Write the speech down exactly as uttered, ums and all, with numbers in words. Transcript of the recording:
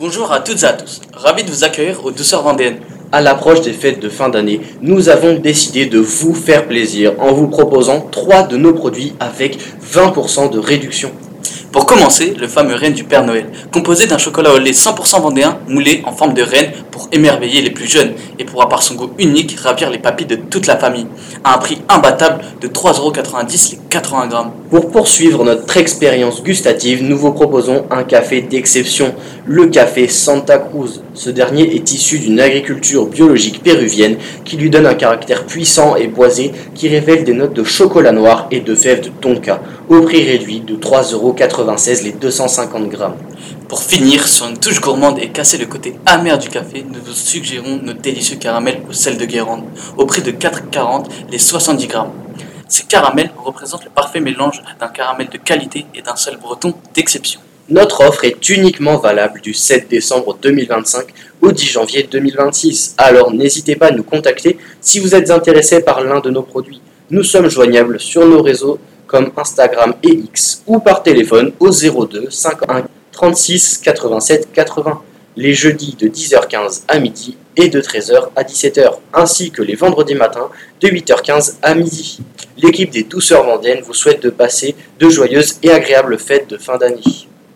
Bonjour à toutes et à tous, ravi de vous accueillir aux Douceurs Vendéennes. À l'approche des fêtes de fin d'année, nous avons décidé de vous faire plaisir en vous proposant trois de nos produits avec vingt pour cent de réduction. Pour commencer, le fameux renne du Père Noël, composé d'un chocolat au lait cent pour cent vendéen moulé en forme de renne pour émerveiller les plus jeunes et pour, par son goût unique, ravir les papilles de toute la famille, à un prix imbattable de trois euros quatre-vingt-dix les quatre-vingts grammes. Pour poursuivre notre expérience gustative, nous vous proposons un café d'exception, le café Santa Cruz. Ce dernier est issu d'une agriculture biologique péruvienne qui lui donne un caractère puissant et boisé qui révèle des notes de chocolat noir et de fèves de tonka, au prix réduit de trois euros quatre-vingt-seize les deux cent cinquante grammes. Pour finir, sur une touche gourmande et casser le côté amer du café, nous vous suggérons nos délicieux caramels au sel de Guérande, au prix de quatre euros quarante les soixante-dix grammes. Ces caramels représentent le parfait mélange d'un caramel de qualité et d'un sel breton d'exception. Notre offre est uniquement valable du sept décembre deux mille vingt-cinq au dix janvier deux mille vingt-six, alors n'hésitez pas à nous contacter si vous êtes intéressé par l'un de nos produits. Nous sommes joignables sur nos réseaux comme Instagram et X ou par téléphone au zéro deux cinquante-et-un trente-six quatre-vingt-sept quatre-vingts, les jeudis de dix heures quinze à midi et de treize heures à dix-sept heures, ainsi que les vendredis matins de huit heures quinze à midi. L'équipe des Douceurs Vendéennes vous souhaite de passer de joyeuses et agréables fêtes de fin d'année.